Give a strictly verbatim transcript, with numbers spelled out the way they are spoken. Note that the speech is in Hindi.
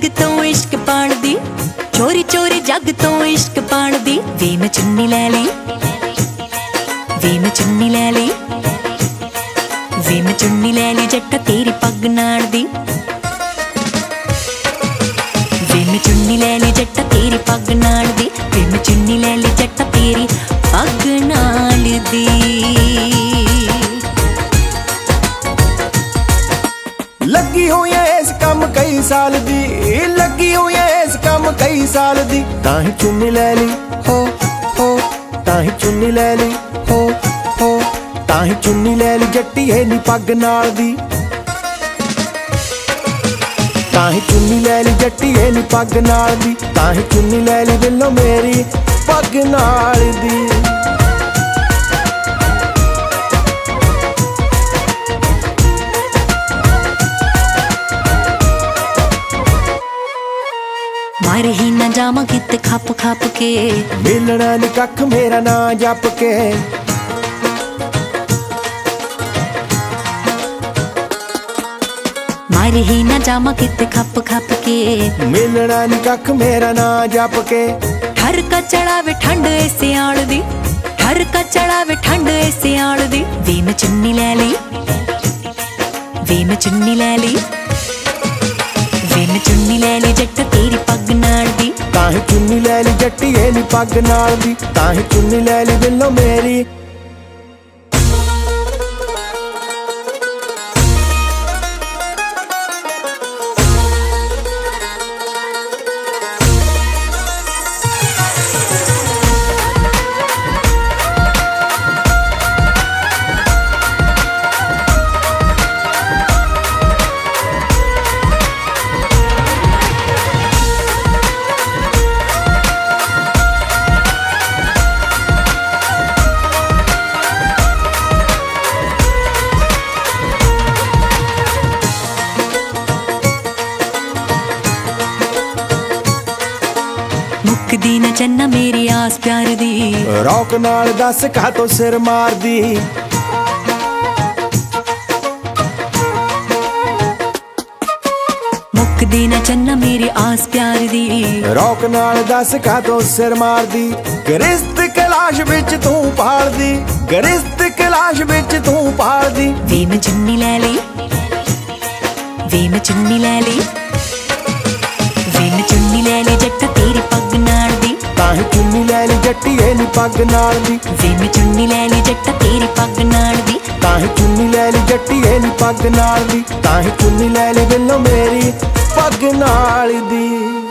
जग तो इश्क पाण दी, चोरी चोरी जग तो इश्क पाण दी। वे मैं चुन्नी लै ली, वे मैं चुन्नी लै ली, वे मैं चुन्नी लै ली जट्टा तेरी पग नाल दी। वे मैं चुन्नी लै ली जट्टा तेरी पग नाल दी। वे मैं चुन्नी लै ली जट्टा तेरी पग नाल दी। लगी हुई है इस कम कई साल दी, लगी हुई है इस कम कई साल दी। ताही चुन्नी लै ली हो हो, ताही चुन्नी लै ली हो हो, ताही चुन्नी लै ली जट्टी है नी पग नाल दी। ताही चुन्नी लै ली जट्टी है नी पग नाल दी। ताही चुन्नी लै ली दिलों मेरी पग नाल दी। मर ही ना जावा किते खप खप के, मिलना नी कख मेरा ना जप के। मर ही ना जावा किते खप खप के, मिलना नी कख मेरा ना जप के। ठर का चढ़ावे ठंड ऐसे आल दी, ठर का चढ़ावे ठंड ऐसे आल दी। वे मैं चुन्नी लै ली, वे मैं चुन्नी लै ली, वे मैं चुन्नी लै ली जट्टा तेरी पग नाल दी। ताही चुन्नी लै ली जट्टी है नी पग नाल दी। ताही चुन्नी लै ली दिलों मेरी। मुकदी ना चन्ना मेरी आस प्यार दी, रौक नाल दस कहा तो सिर मार दी। मुकदी ना चन्ना मेरी आस प्यार दी, रौक नाल दस कहा तो सिर मार दी। गरिश्त कैलाश विच तू पाल दी, गरिश्त कैलाश विच तू पाल दी। वे मैं चुन्नी लै ली, वे मैं चुन्नी लै ली, वे मैं चुन्नी लै ली जट्टा तेरी पग नाल दी। ताही चुन्नी लै ली जट्टी है नी पग नाल दी। वे मैं चुन्नी लै ली जट्टा तेरी पग नाल दी। ताही चुन्नी लै ली जट्टी है नी पग नाल दी। ताही चुन्नी लै ली दिलों मेरी पग नाल दी।